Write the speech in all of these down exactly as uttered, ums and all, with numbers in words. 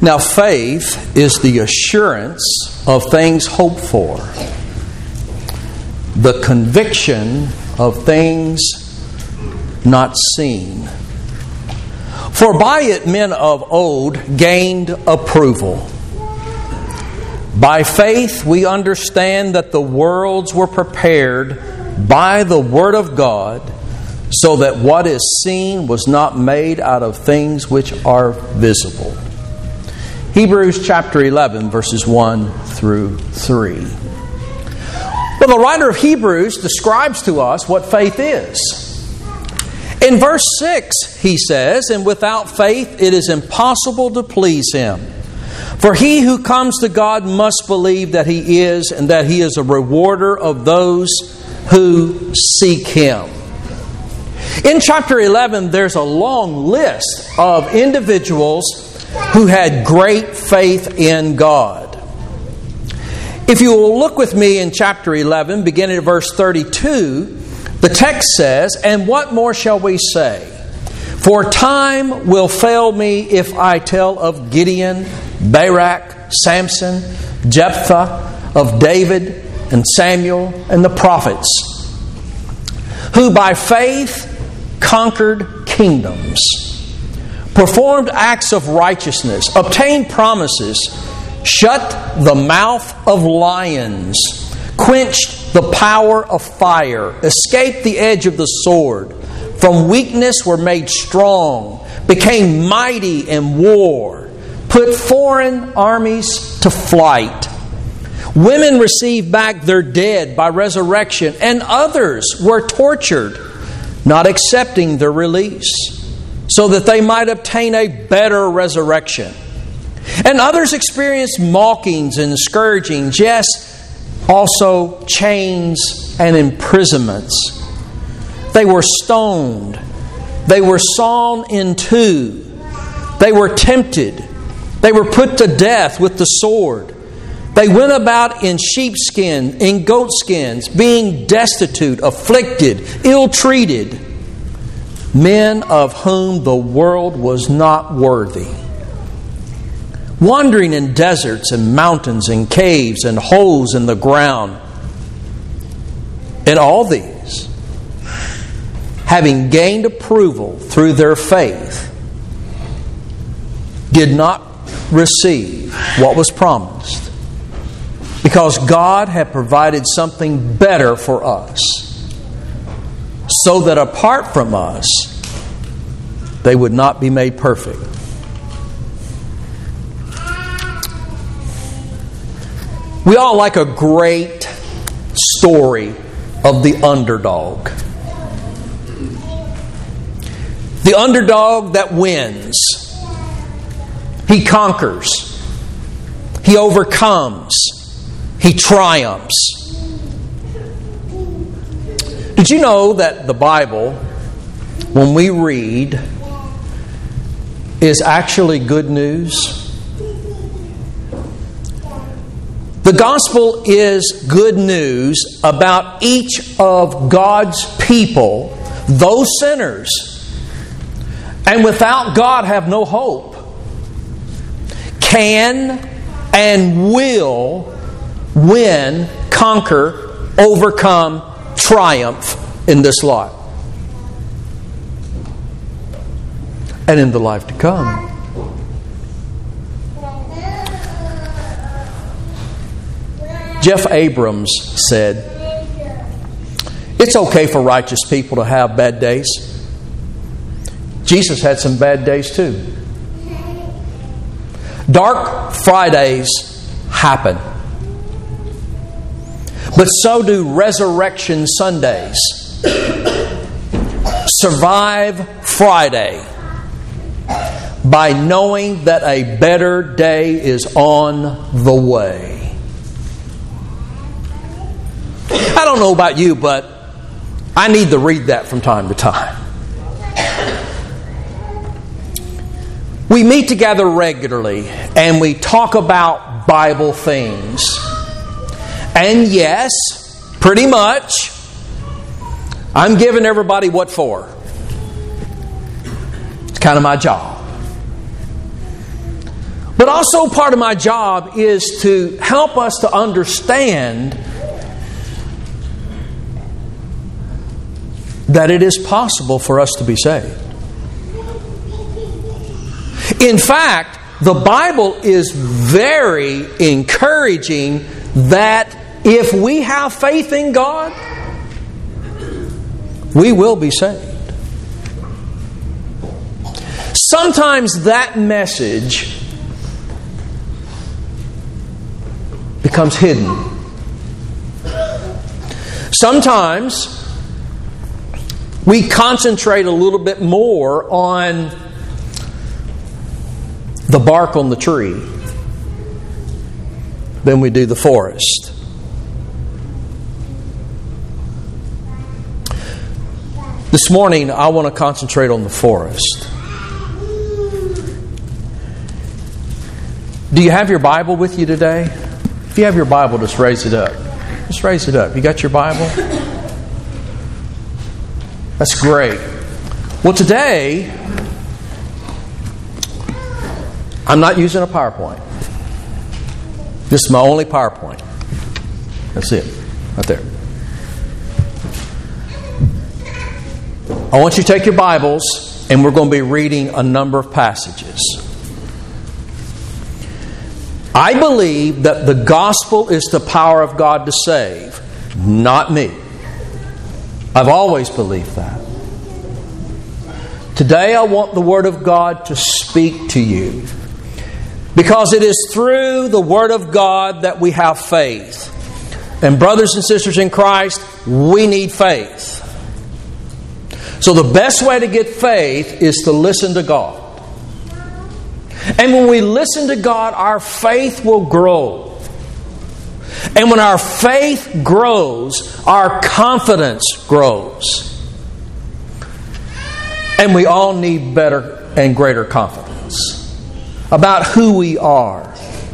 Now, faith is the assurance of things hoped for, the conviction of things not seen. For by it men of old gained approval. By faith we understand that the worlds were prepared by the Word of God, so that what is seen was not made out of things which are visible. Hebrews chapter eleven, verses one through three. Well, the writer of Hebrews describes to us what faith is. In verse six, he says, "And without faith it is impossible to please Him. For he who comes to God must believe that He is, and that He is a rewarder of those who seek Him." In chapter eleven, there's a long list of individuals who had great faith in God. If you will look with me in chapter eleven, beginning at verse thirty-two, the text says, "And what more shall we say? For time will fail me if I tell of Gideon, Barak, Samson, Jephthah, of David and Samuel and the prophets, who by faith conquered kingdoms, performed acts of righteousness, obtained promises, shut the mouth of lions, quenched the power of fire, escaped the edge of the sword, from weakness were made strong, became mighty in war, put foreign armies to flight. Women received back their dead by resurrection, and others were tortured, not accepting their release, so that they might obtain a better resurrection. And others experienced mockings and scourgings, yes, also chains and imprisonments. They were stoned. They were sawn in two. They were tempted. They were put to death with the sword. They went about in sheepskin, in goatskins, being destitute, afflicted, ill-treated, men of whom the world was not worthy, wandering in deserts and mountains and caves and holes in the ground. And all these, having gained approval through their faith, did not receive what was promised, because God had provided something better for us, so that apart from us, they would not be made perfect. We all like a great story of the underdog. The underdog that wins. He conquers. He overcomes. He triumphs. Did you know that the Bible, when we read, is actually good news? The gospel is good news about each of God's people, those sinners, and without God have no hope, can and will win, conquer, overcome, triumph in this life and in the life to come. Jeff Abrams said, "It's okay for righteous people to have bad days. Jesus had some bad days too. Dark Fridays happen. But so do Resurrection Sundays. Survive Friday by knowing that a better day is on the way." I don't know about you, but I need to read that from time to time. We meet together regularly and we talk about Bible things. And yes, pretty much, I'm giving everybody what for. It's kind of my job. But also part of my job is to help us to understand that it is possible for us to be saved. In fact, the Bible is very encouraging that if we have faith in God, we will be saved. Sometimes that message becomes hidden. Sometimes we concentrate a little bit more on the bark on the tree than we do the forest. This morning, I want to concentrate on the forest. Do you have your Bible with you today? If you have your Bible, just raise it up. Just raise it up. You got your Bible? That's great. Well, today, I'm not using a PowerPoint. This is my only PowerPoint. That's it. Right there. I want you to take your Bibles, and we're going to be reading a number of passages. I believe that the gospel is the power of God to save, not me. I've always believed that. Today I want the Word of God to speak to you, because it is through the Word of God that we have faith. And brothers and sisters in Christ, we need faith. So the best way to get faith is to listen to God. And when we listen to God, our faith will grow. And when our faith grows, our confidence grows. And we all need better and greater confidence about who we are.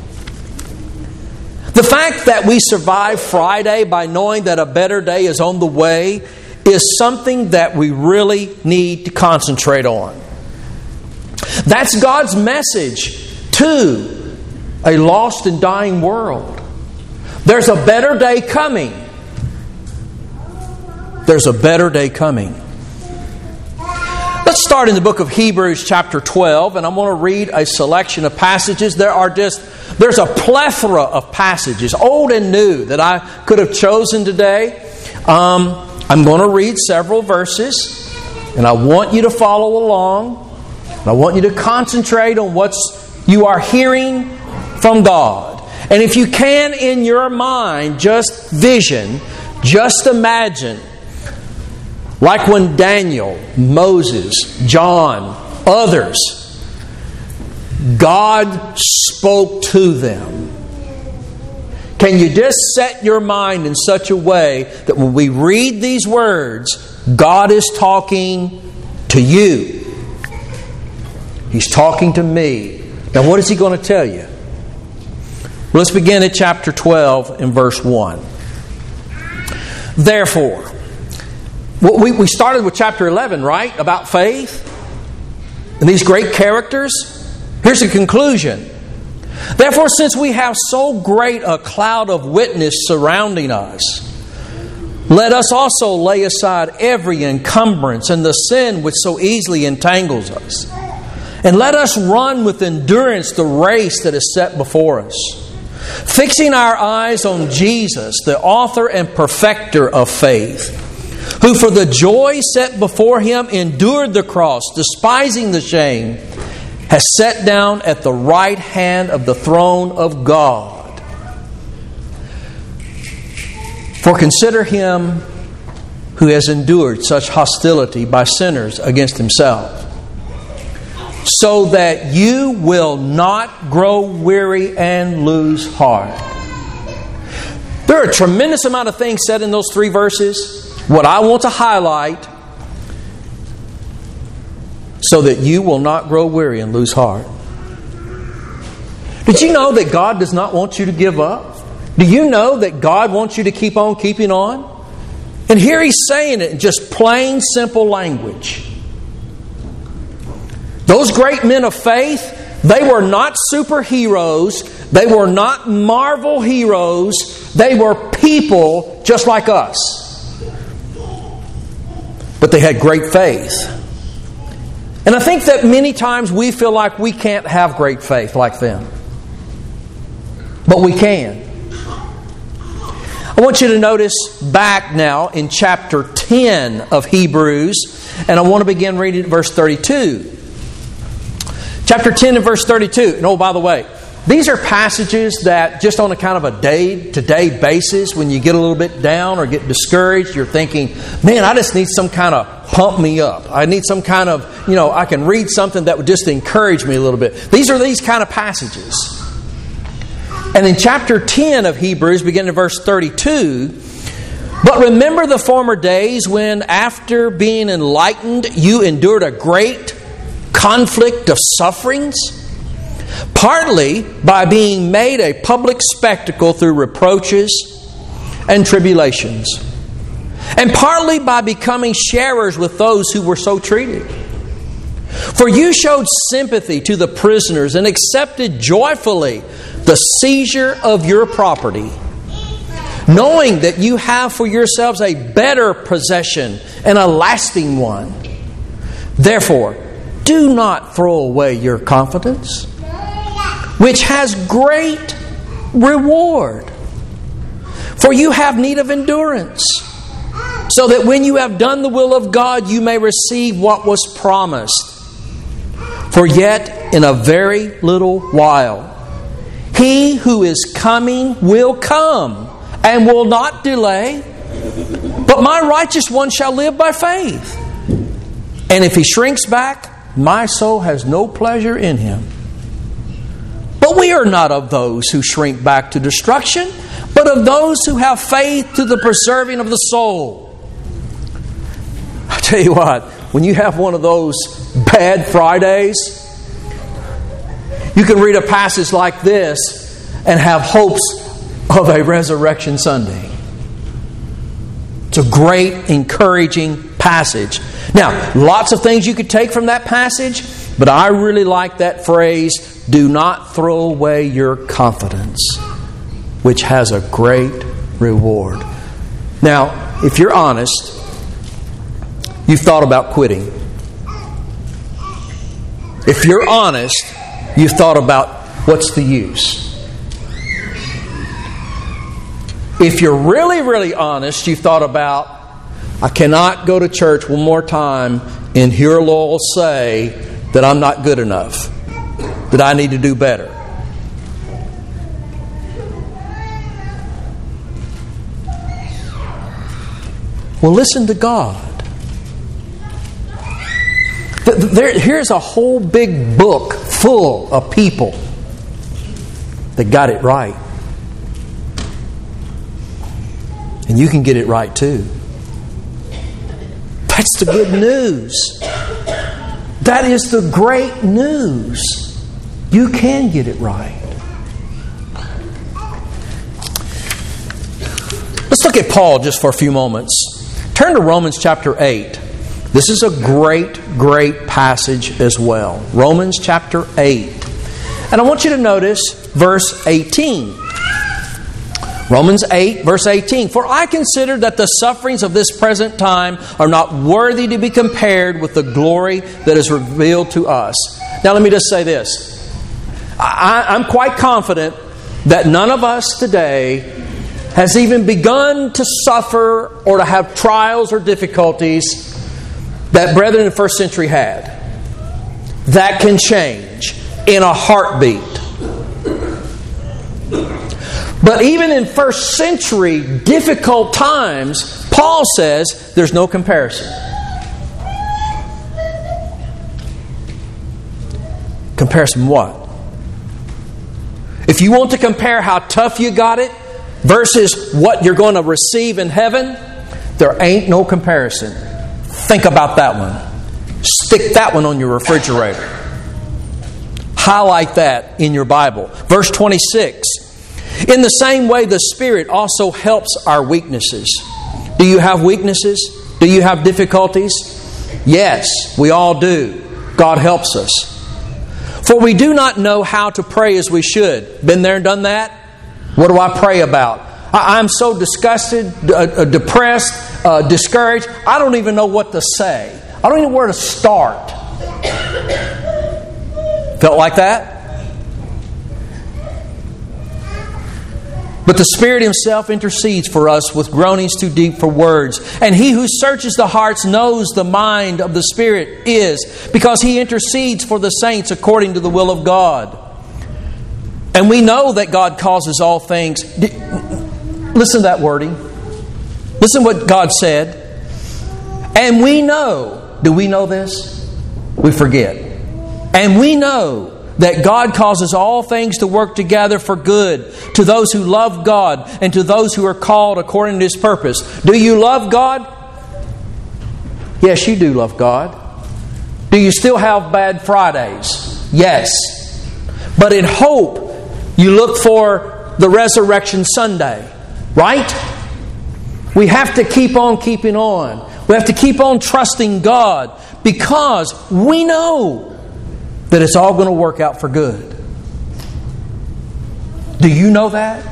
The fact that we survive Friday by knowing that a better day is on the way is something that we really need to concentrate on. That's God's message to a lost and dying world. There's a better day coming. There's a better day coming. Let's start in the book of Hebrews chapter twelve, and I'm going to read a selection of passages. There are just, there's a plethora of passages, old and new, that I could have chosen today. Um, I'm going to read several verses, and I want you to follow along. And I want you to concentrate on what you are hearing from God. And if you can, in your mind, just vision, just imagine, like when Daniel, Moses, John, others, God spoke to them. Can you just set your mind in such a way that when we read these words, God is talking to you? He's talking to me. Now, what is He going to tell you? Well, let's begin at chapter twelve and verse one. Therefore, we we started with chapter eleven, right? About faith and these great characters. Here's the conclusion. Therefore, since we have so great a cloud of witness surrounding us, let us also lay aside every encumbrance and the sin which so easily entangles us. And let us run with endurance the race that is set before us, fixing our eyes on Jesus, the author and perfecter of faith, who for the joy set before Him endured the cross, despising the shame, has sat down at the right hand of the throne of God. For consider Him who has endured such hostility by sinners against Himself, so that you will not grow weary and lose heart. There are a tremendous amount of things said in those three verses. What I want to highlight, so that you will not grow weary and lose heart. Did you know that God does not want you to give up? Do you know that God wants you to keep on keeping on? And here He's saying it in just plain, simple language. Those great men of faith, They were not superheroes. They were not Marvel heroes. They were people just like us. But they had great faith. And I think that many times we feel like we can't have great faith like them. But we can. I want you to notice back now in chapter ten of Hebrews, and I want to begin reading at verse thirty-two. Chapter ten and verse thirty-two. And oh, by the way, these are passages that just on a kind of a day-to-day basis, when you get a little bit down or get discouraged, you're thinking, man, I just need some kind of pump me up. I need some kind of, you know, I can read something that would just encourage me a little bit. These are these kind of passages. And in chapter ten of Hebrews, beginning in verse thirty-two, but remember the former days when, after being enlightened, you endured a great conflict of sufferings, partly by being made a public spectacle through reproaches and tribulations, and partly by becoming sharers with those who were so treated. For you showed sympathy to the prisoners and accepted joyfully the seizure of your property, knowing that you have for yourselves a better possession and a lasting one. Therefore, do not throw away your confidence, which has great reward. For you have need of endurance, so that when you have done the will of God, you may receive what was promised. For yet in a very little while, He who is coming will come and will not delay. But my righteous one shall live by faith. And if he shrinks back, my soul has no pleasure in him. But we are not of those who shrink back to destruction, but of those who have faith to the preserving of the soul. I tell you what, when you have one of those bad Fridays, you can read a passage like this and have hopes of a resurrection Sunday. It's a great, encouraging passage. Now, lots of things you could take from that passage, but I really like that phrase, do not throw away your confidence, which has a great reward. Now, if you're honest, you've thought about quitting. If you're honest, you've thought about what's the use. If you're really, really honest, you've thought about, I cannot go to church one more time and hear Lowell say that I'm not good enough, that I need to do better. Well, listen to God. There, here's a whole big book full of people that got it right. And you can get it right too. That's the good news. That is the great news. You can get it right. Let's look at Paul just for a few moments. Turn to Romans chapter eight. This is a great, great passage as well. Romans chapter eight. And I want you to notice verse eighteen. Romans eight, verse eighteen. For I consider that the sufferings of this present time are not worthy to be compared with the glory that is revealed to us. Now let me just say this. I, I'm quite confident that none of us today has even begun to suffer or to have trials or difficulties that brethren in the first century had. That can change in a heartbeat. But even in first century difficult times, Paul says there's no comparison. Comparison what? If you want to compare how tough you got it versus what you're going to receive in heaven, there ain't no comparison. Think about that one. Stick that one on your refrigerator. Highlight that in your Bible. Verse twenty-six. In the same way, the Spirit also helps our weaknesses. Do you have weaknesses? Do you have difficulties? Yes, we all do. God helps us. For we do not know how to pray as we should. Been there and done that? What do I pray about? I, I'm so disgusted, uh, depressed, uh, discouraged. I don't even know what to say. I don't even know where to start. Felt like that? But the Spirit Himself intercedes for us with groanings too deep for words. And He who searches the hearts knows the mind of the Spirit is, because He intercedes for the saints according to the will of God. And we know that God causes all things. Listen to that wording. Listen what God said. And we know. Do we know this? We forget. And we know that God causes all things to work together for good to those who love God and to those who are called according to His purpose. Do you love God? Yes, you do love God. Do you still have bad Fridays? Yes. But in hope, you look for the resurrection Sunday. Right? We have to keep on keeping on. We have to keep on trusting God because we know that it's all going to work out for good. Do you know that?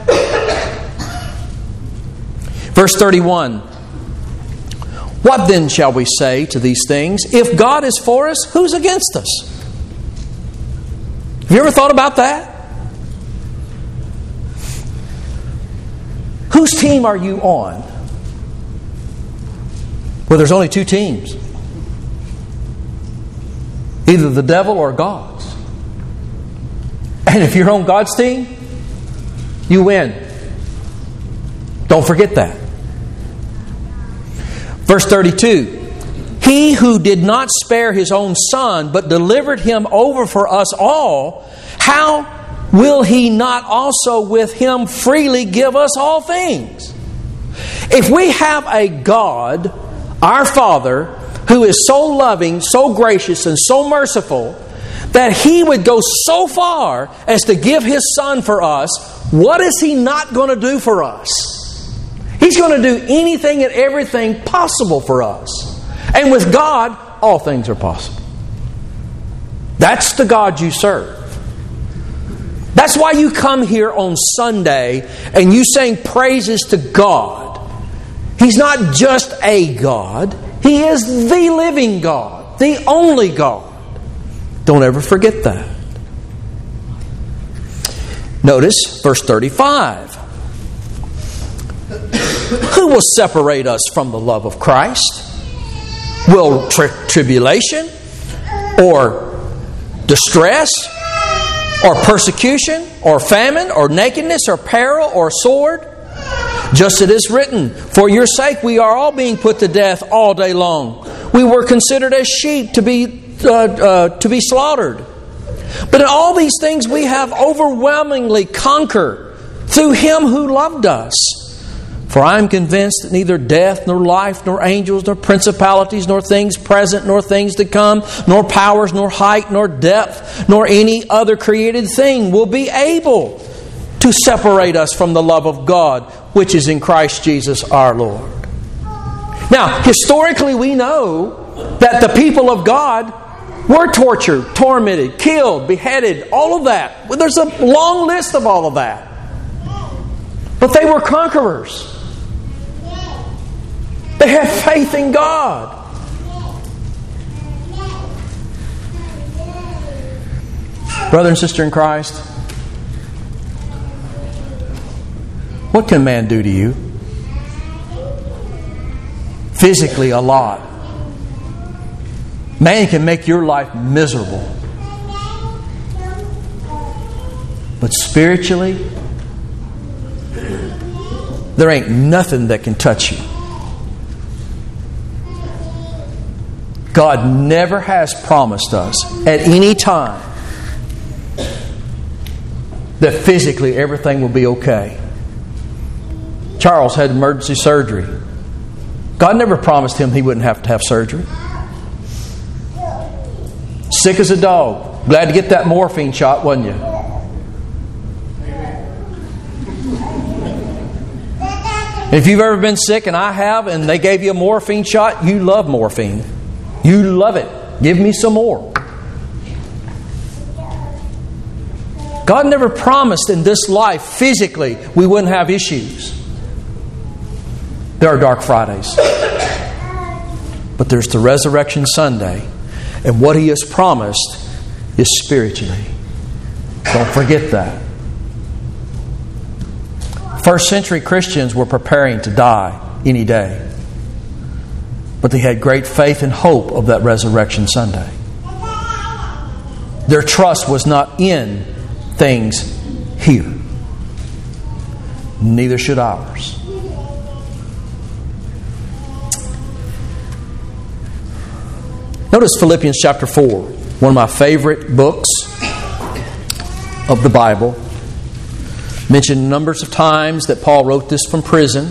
Verse thirty-one. What then shall we say to these things? If God is for us, who's against us? Have you ever thought about that? Whose team are you on? Well, there's only two teams. Either the devil or God's. And if you're on God's team, you win. Don't forget that. Verse thirty-two. He who did not spare His own Son, but delivered Him over for us all, how will He not also with Him freely give us all things? If we have a God, our Father, who is so loving, so gracious, and so merciful that He would go so far as to give His Son for us, what is He not going to do for us? He's going to do anything and everything possible for us. And with God, all things are possible. That's the God you serve. That's why you come here on Sunday and you sing praises to God. He's not just a God. He is the living God, the only God. Don't ever forget that. Notice verse thirty-five. Who will separate us from the love of Christ? Will tri- tribulation or distress or persecution or famine or nakedness or peril or sword? Just as it is written, for your sake we are all being put to death all day long. We were considered as sheep to be uh, uh, to be slaughtered. But in all these things we have overwhelmingly conquered through Him who loved us. For I am convinced that neither death, nor life, nor angels, nor principalities, nor things present, nor things to come, nor powers, nor height, nor depth, nor any other created thing will be able to separate us from the love of God, which is in Christ Jesus our Lord. Now, historically we know that the people of God were tortured, tormented, killed, beheaded, all of that. Well, there's a long list of all of that. But they were conquerors. They had faith in God. Brother and sister in Christ, what can man do to you? Physically, a lot. Man can make your life miserable. But spiritually, there ain't nothing that can touch you. God never has promised us at any time that physically everything will be okay. Charles had emergency surgery. God never promised him he wouldn't have to have surgery. Sick as a dog. Glad to get that morphine shot, wasn't you? If you've ever been sick, and I have, and they gave you a morphine shot, you love morphine. You love it. Give me some more. God never promised in this life, physically, we wouldn't have issues. There are dark Fridays. But there's the Resurrection Sunday. And what He has promised is spiritually. Don't forget that. First century Christians were preparing to die any day. But they had great faith and hope of that Resurrection Sunday. Their trust was not in things here. Neither should ours. Notice Philippians chapter four, one of my favorite books of the Bible. Mentioned numbers of times that Paul wrote this from prison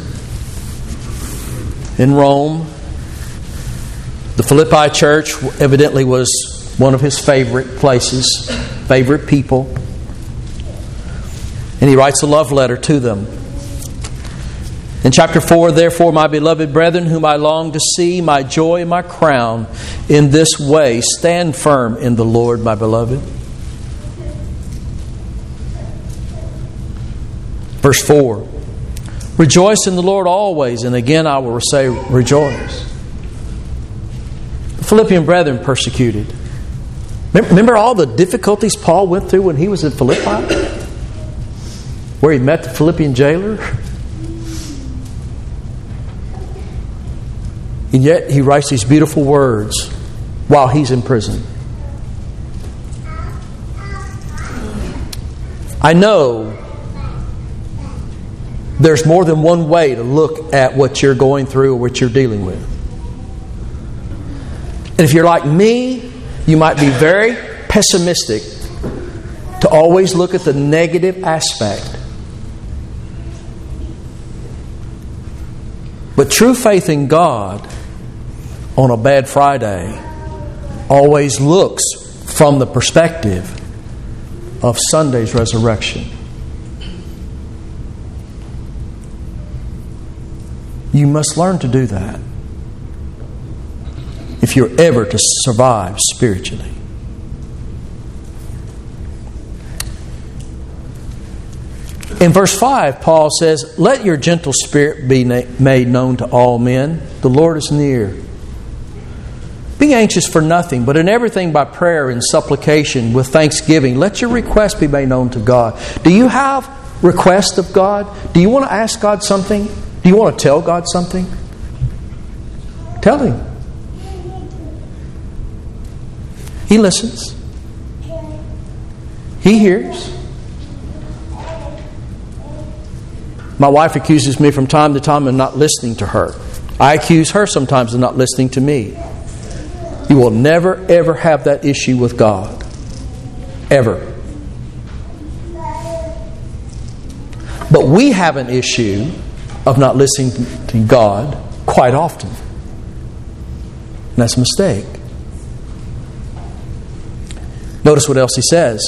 in Rome. The Philippi church evidently was one of his favorite places, favorite people. And he writes a love letter to them. In chapter four, therefore, my beloved brethren, whom I long to see, my joy and my crown, in this way, stand firm in the Lord, my beloved. Verse four, rejoice in the Lord always, and again I will say rejoice. The Philippian brethren persecuted. Remember all the difficulties Paul went through when he was in Philippi? Where he met the Philippian jailer? And yet he writes these beautiful words while he's in prison. I know there's more than one way to look at what you're going through or what you're dealing with. And if you're like me, you might be very pessimistic to always look at the negative aspect. But true faith in God on a bad Friday always looks from the perspective of Sunday's resurrection. You must learn to do that if you're ever to survive spiritually. In verse five, Paul says, let your gentle spirit be na- made known to all men. The Lord is near. Be anxious for nothing, but in everything by prayer and supplication with thanksgiving, let your requests be made known to God. Do you have requests of God? Do you want to ask God something? Do you want to tell God something? Tell Him. He listens. He hears. My wife accuses me from time to time of not listening to her. I accuse her sometimes of not listening to me. You will never, ever have that issue with God. Ever. But we have an issue of not listening to God quite often. And that's a mistake. Notice what else he says.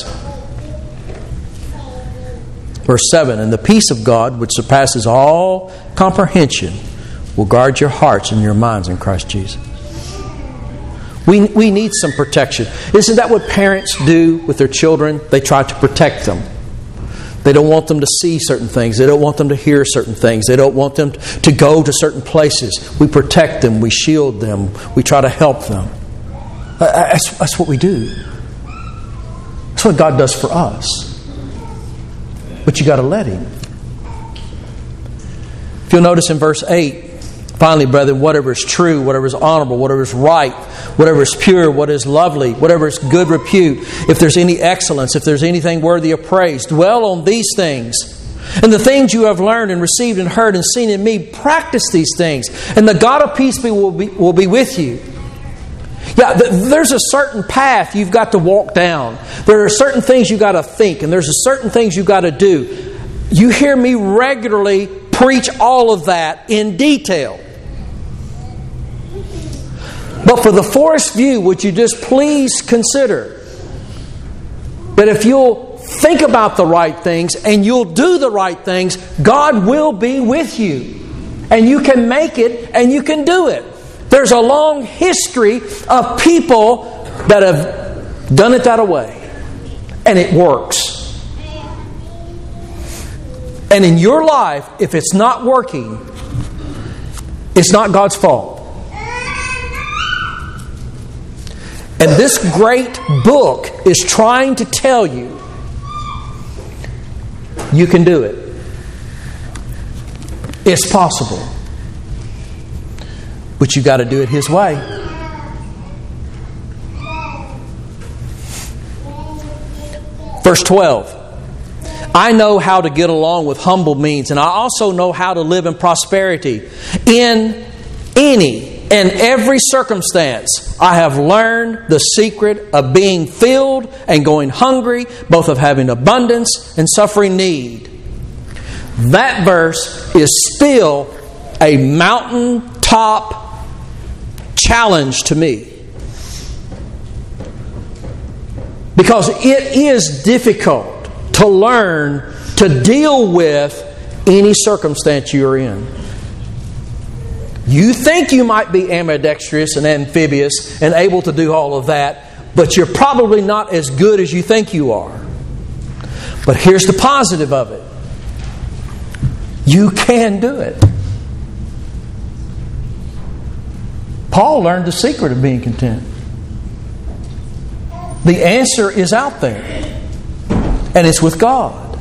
Verse seven, and the peace of God, which surpasses all comprehension, will guard your hearts and your minds in Christ Jesus. We, we need some protection. Isn't that what parents do with their children? They try to protect them. They don't want them to see certain things. They don't want them to hear certain things. They don't want them to go to certain places. We protect them. We shield them. We try to help them. That's, that's what we do. That's what God does for us. But you got to let Him. If you'll notice in verse eight, finally, brethren, whatever is true, whatever is honorable, whatever is right, whatever is pure, what is lovely, whatever is good repute, if there's any excellence, if there's anything worthy of praise, dwell on these things. And the things you have learned and received and heard and seen in me, practice these things. And the God of peace will be, will be with you. Yeah, there's a certain path you've got to walk down. There are certain things you've got to think, and there's a certain things you've got to do. You hear me regularly preach all of that in detail. But for the forest view, would you just please consider that if you'll think about the right things and you'll do the right things, God will be with you. And you can make it and you can do it. There's a long history of people that have done it that way. And it works. And in your life, if it's not working, it's not God's fault. And this great book is trying to tell you, you can do it. It's possible. But you got to do it His way. Verse twelve. I know how to get along with humble means, and I also know how to live in prosperity. In any and every circumstance, I have learned the secret of being filled and going hungry, both of having abundance and suffering need. That verse is still a mountaintop challenge to me. Because it is difficult to learn to deal with any circumstance you're in. You think you might be ambidextrous and amphibious and able to do all of that, but you're probably not as good as you think you are. But here's the positive of it. You can do it. Paul learned the secret of being content. The answer is out there. And it's with God.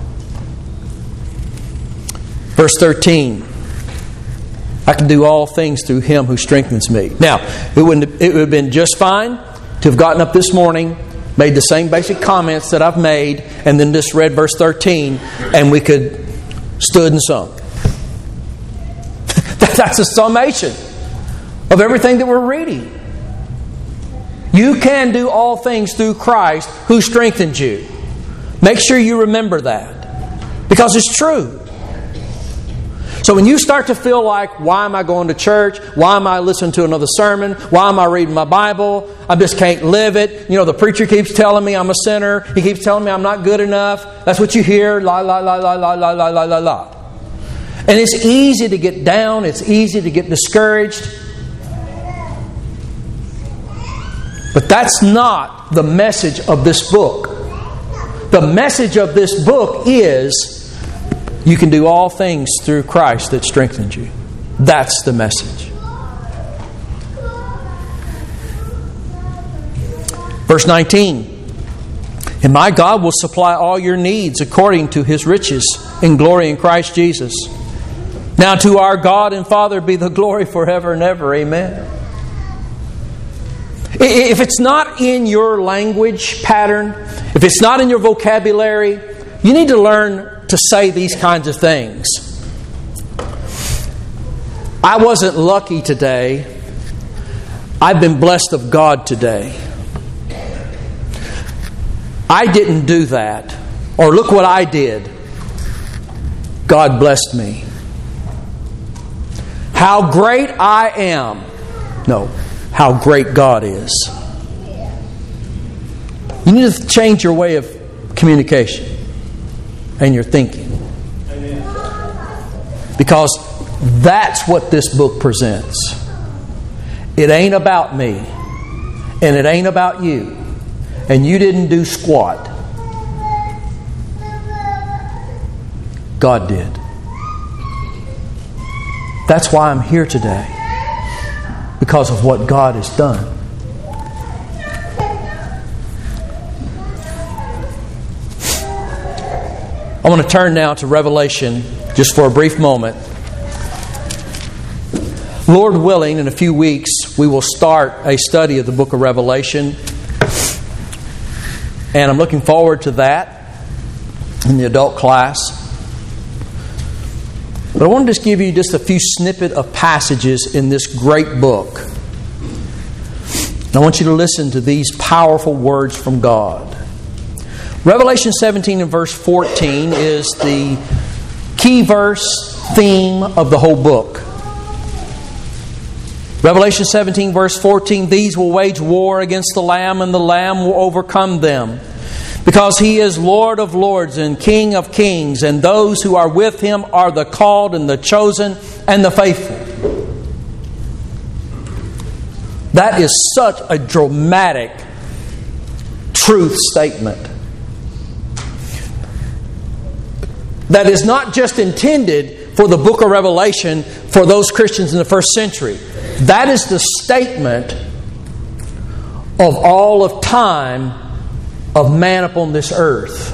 Verse thirteen. I can do all things through Him who strengthens me. Now, it wouldn't, it would have been just fine to have gotten up this morning, made the same basic comments that I've made, and then just read verse thirteen, and we could stood and sung. That's a summation of everything that we're reading. You can do all things through Christ who strengthens you. Make sure you remember that. Because it's true. So when you start to feel like, why am I going to church? Why am I listening to another sermon? Why am I reading my Bible? I just can't live it. You know, the preacher keeps telling me I'm a sinner. He keeps telling me I'm not good enough. That's what you hear. La, la, la, la, la, la, la, la, la, la. And it's easy to get down. It's easy to get discouraged. But that's not the message of this book. The message of this book is you can do all things through Christ that strengthens you. That's the message. Verse nineteen. And my God will supply all your needs according to His riches in glory in Christ Jesus. Now to our God and Father be the glory forever and ever. Amen. If it's not in your language pattern, if it's not in your vocabulary, you need to learn to say these kinds of things. I wasn't lucky today. I've been blessed of God today. I didn't do that. Or look what I did. God blessed me. How great I am. No, how great God is. You need to change your way of communication and your thinking. Because that's what this book presents. It ain't about me. And it ain't about you. And you didn't do squat. God did. That's why I'm here today. Because of what God has done. I want to turn now to Revelation just for a brief moment. Lord willing, in a few weeks, we will start a study of the book of Revelation. And I'm looking forward to that in the adult class. But I want to just give you just a few snippet of passages in this great book. And I want you to listen to these powerful words from God. Revelation seventeen and verse fourteen is the key verse theme of the whole book. Revelation seventeen verse fourteen, these will wage war against the Lamb, and the Lamb will overcome them. Because He is Lord of lords and King of kings, and those who are with Him are the called and the chosen and the faithful. That is such a dramatic truth statement. that is not just intended for the book of Revelation for those Christians in the first century. That is the statement of all of time of man upon this earth.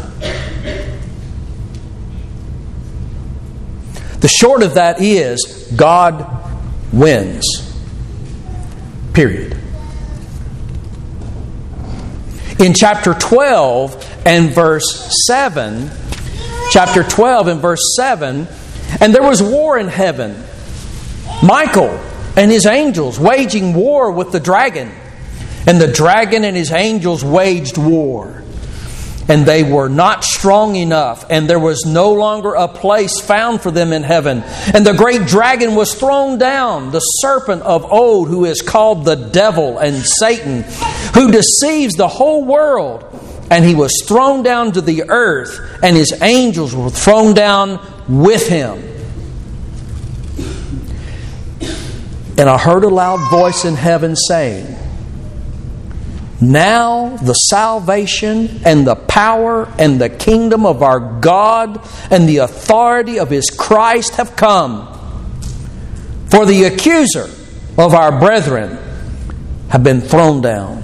The short of that is God wins. Period. In chapter twelve and verse seven, chapter twelve and verse seven, and there was war in heaven. Michael and his angels waging war with the dragon. And the dragon and his angels waged war. And they were not strong enough, and there was no longer a place found for them in heaven. And the great dragon was thrown down, the serpent of old, who is called the devil and Satan, who deceives the whole world. And he was thrown down to the earth, and his angels were thrown down with him. And I heard a loud voice in heaven saying, now the salvation and the power and the kingdom of our God and the authority of His Christ have come. For the accuser of our brethren have been thrown down.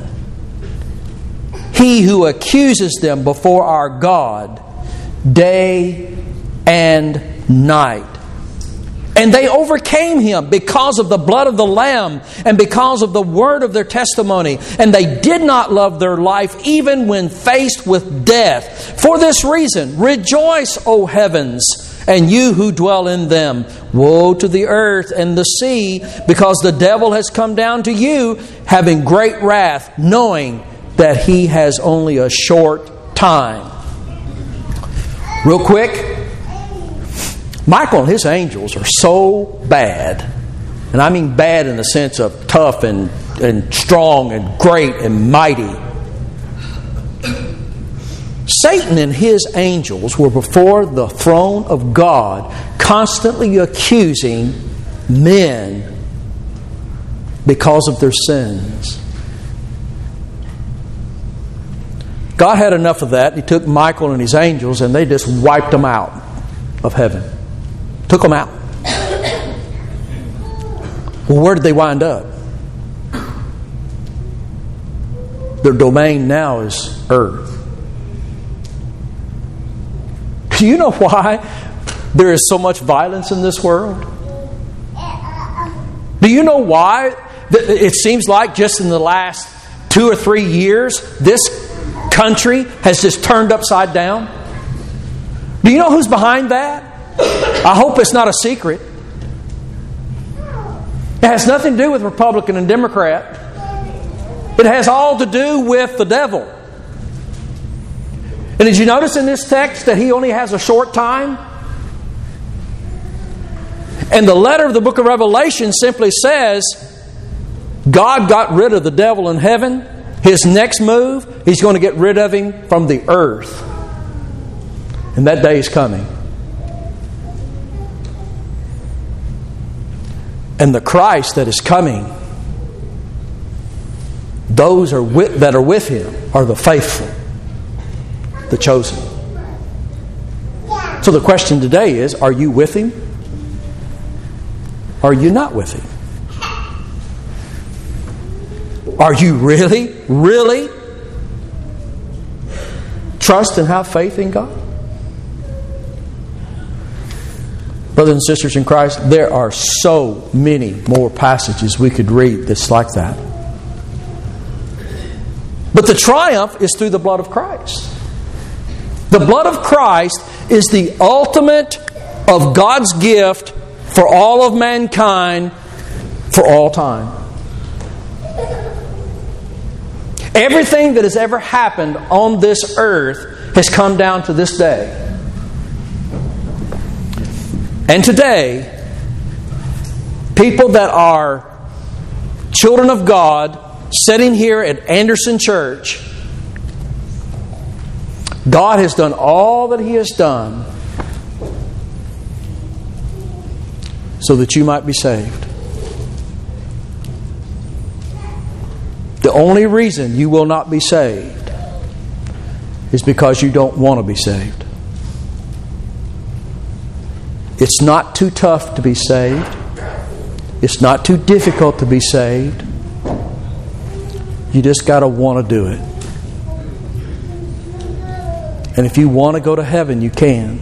He who accuses them before our God day and night. And they overcame him because of the blood of the Lamb and because of the word of their testimony. And they did not love their life even when faced with death. For this reason, rejoice, O heavens, and you who dwell in them. Woe to the earth and the sea, because the devil has come down to you, having great wrath, knowing that he has only a short time. Real quick, Michael and his angels are so bad, and I mean bad in the sense of tough and, and strong and great and mighty. Satan and his angels were before the throne of God, constantly accusing men because of their sins. God had enough of that. He took Michael and his angels and they just wiped them out of heaven. Took them out. Well, where did they wind up? Their domain now is earth. Do you know why there is so much violence in this world? Do you know why it seems like just in the last two or three years this country has just turned upside down? Do you know who's behind that? I hope it's not a secret. It has nothing to do with Republican and Democrat. It has all to do with the devil. And did you notice in this text that he only has a short time? And the letter of the book of Revelation simply says, God got rid of the devil in heaven. His next move, He's going to get rid of him from the earth. And that day is coming. And the Christ that is coming, those are with, that are with Him are the faithful, the chosen. So the question today is, are you with Him? Are you not with Him? Are you really, really trust and have faith in God? Brothers and sisters in Christ, there are so many more passages we could read that's like that. But the triumph is through the blood of Christ. The blood of Christ is the ultimate of God's gift for all of mankind for all time. Everything that has ever happened on this earth has come down to this day. And today, people that are children of God sitting here at Anderson Church, God has done all that He has done so that you might be saved. The only reason you will not be saved is because you don't want to be saved. It's not too tough to be saved. It's not too difficult to be saved. You just got to want to do it. And if you want to go to heaven, you can.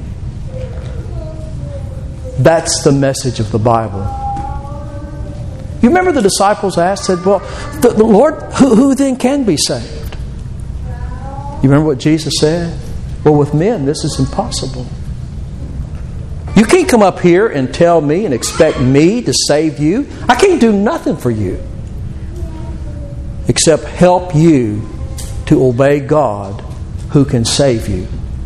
That's the message of the Bible. You remember the disciples asked, said, well, the, the Lord, who, who then can be saved? You remember what Jesus said? Well, with men, this is impossible. You can't come up here and tell me and expect me to save you. I can't do nothing for you except help you to obey God who can save you.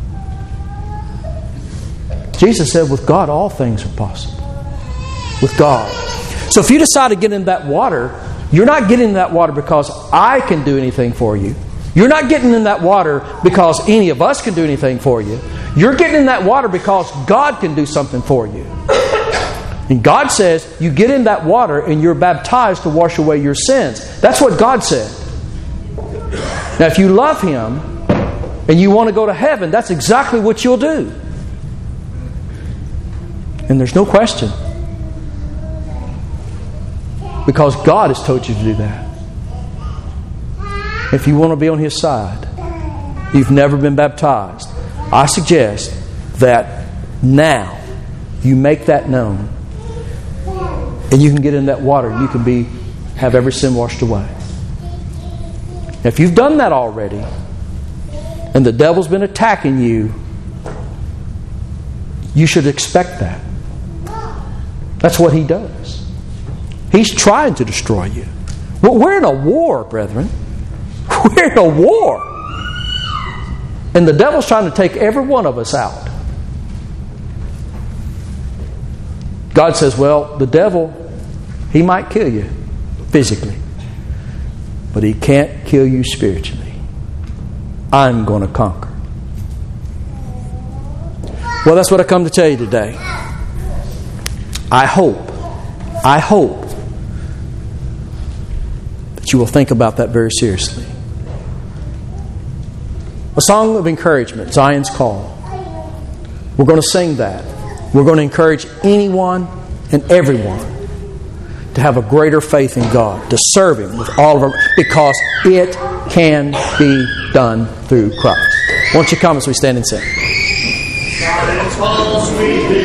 Jesus said, with God, all things are possible. With God. So if you decide to get in that water, you're not getting in that water because I can do anything for you. You're not getting in that water because any of us can do anything for you. You're getting in that water because God can do something for you. And God says you get in that water and you're baptized to wash away your sins. That's what God said. Now if you love Him and you want to go to heaven, that's exactly what you'll do. And there's no question. Because God has told you to do that. If you want to be on His side, you've never been baptized, I suggest that now you make that known. And you can get in that water and you can be have every sin washed away. If you've done that already, and the devil's been attacking you, you should expect that. That's what he does. He's trying to destroy you. Well, we're in a war, brethren. We're in a war. And the devil's trying to take every one of us out. God says, well, the devil, he might kill you physically, but he can't kill you spiritually. I'm going to conquer. Well, that's what I come to tell you today. I hope, I hope that you will think about that very seriously. A song of encouragement, Zion's Call. We're going to sing that. We're going to encourage anyone and everyone to have a greater faith in God, to serve Him with all of our, because it can be done through Christ. Won't you come as we stand and sing?